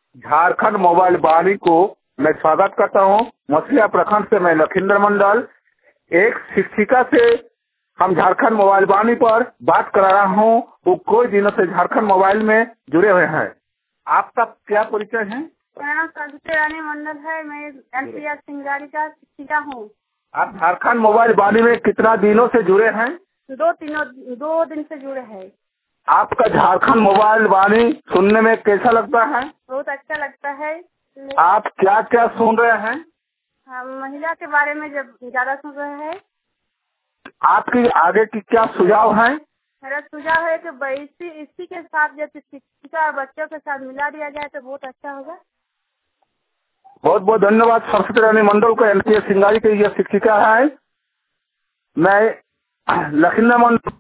Jharkhand mobile वाणी को मैं स्वागत करता हूं। मछलिया प्रखंड से मैं लखिंदर मंडल, एक शिक्षिका से हम झारखंड मोबाइल वाणी पर बात कर रहा हूं। वो कोई दिनों से झारखंड मोबाइल में जुड़े हुए हैं। आपका क्या परिचय है? मेरा नाम कविता रानी मंडल है। मैं एनपीआर सिंगारी का शिक्षिका हूँ। आप झारखंड मोबाइल वाणी में कितना दिनों से जुड़े हैं? 2 दिन से जुड़े हैं। आपका झारखंड मोबाइल वाणी सुनने में कैसा लगता है? बहुत अच्छा लगता है। आप क्या क्या सुन रहे हैं? हम महिला के बारे में जब ज्यादा सुन रहे हैं। आपकी आगे की क्या सुझाव है? मेरा सुझाव है कि इसी के साथ जब शिक्षिका और बच्चों के साथ मिला दिया जाए तो बहुत अच्छा होगा। बहुत बहुत धन्यवाद। सरस्वती रानी मंडल को एनपीएस सिंगारी की यह शिक्षिका है। मैं लखिंदर मंडल